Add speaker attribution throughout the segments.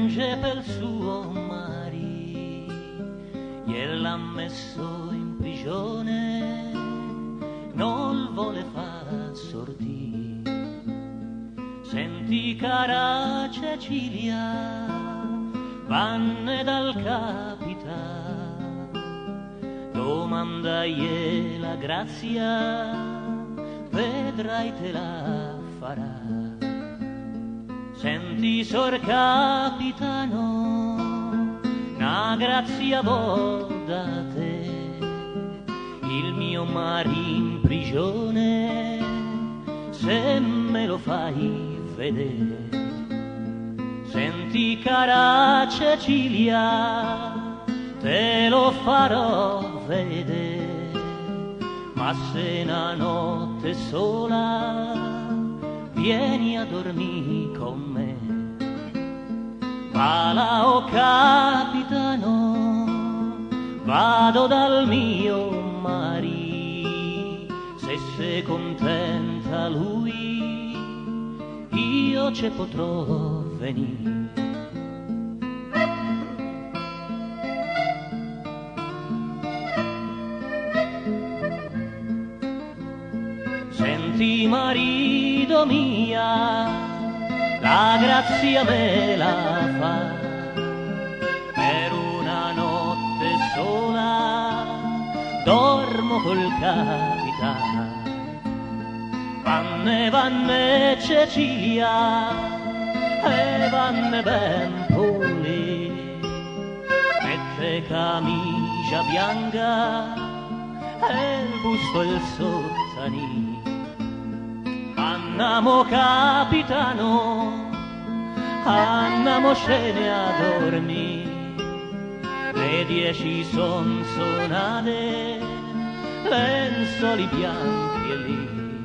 Speaker 1: piange per suo marito, gliel'ha messo in prigione, non vuole far sortire. Senti cara Cecilia, vanne dal capitano, domandagli la grazia, vedrai te la farà. Senti sor capitano, una grazia vo da te, il mio mare in prigione, se me lo fai vedere. Senti cara Cecilia, te lo farò vedere, ma se una notte sola vieni a dormire con me. Va là, oh capitano, vado dal mio marito, se sei contenta lui, io ci potrò venire. Senti marito mia, la grazia me la fa, per una notte sola dormo col capitano. Vanne, vanne Cecilia, e vanne ben pulite, mette camicia bianca e il busto il sottani. Andiamo capitano, andiamocene a dormire, le 10 son sonate, lenzuoli bianchi e lì.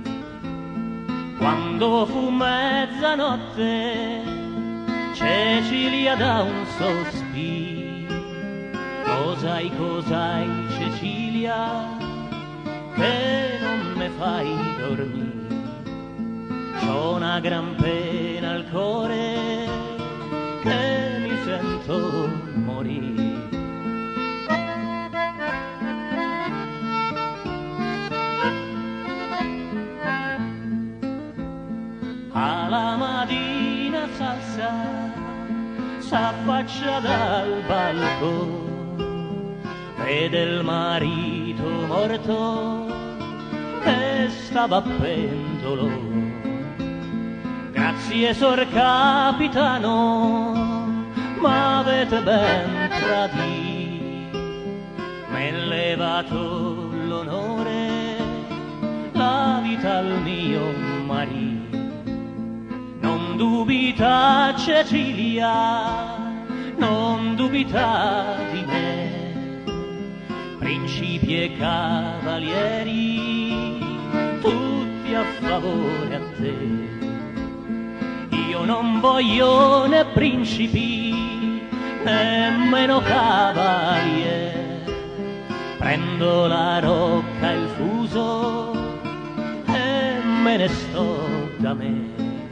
Speaker 1: Quando fu mezzanotte, Cecilia dà un sospiro, cos'hai, cos'hai Cecilia, che non me fai dormire? C'ho una gran pena al cuore, che mi sento morire. Alla mattina salsa, s'affaccia dal balcone, vede il marito morto e stava a pendolo. Grazie sor capitano, m'avete ben tradito, m'è levato l'onore, la vita al mio marito. Non dubita Cecilia, non dubita di me, principi e cavalieri, tutti a favore a te. Io non voglio né principi, nemmeno cavalieri, prendo la rocca e il fuso e me ne sto da me.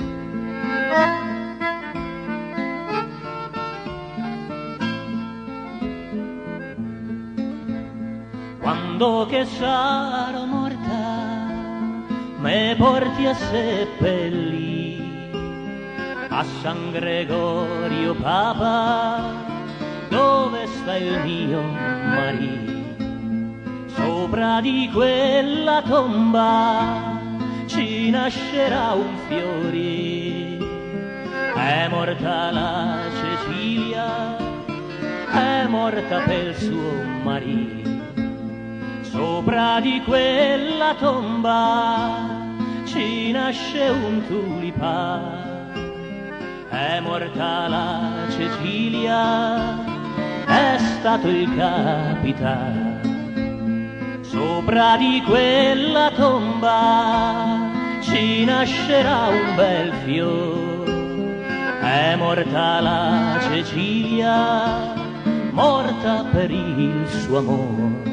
Speaker 1: Quando che sarò morta, me porti a seppellire a San Gregorio Papa, dove sta il mio marito. Sopra di quella tomba ci nascerà un fiore, è morta la Cecilia, è morta per suo marito. Sopra di quella tomba ci nasce un tulipano, è morta la Cecilia, è stato il capitano. Sopra di quella tomba ci nascerà un bel fiore, è morta la Cecilia, morta per il suo amore.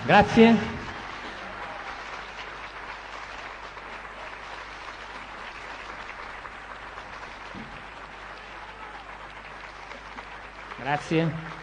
Speaker 1: Grazie. Grazie.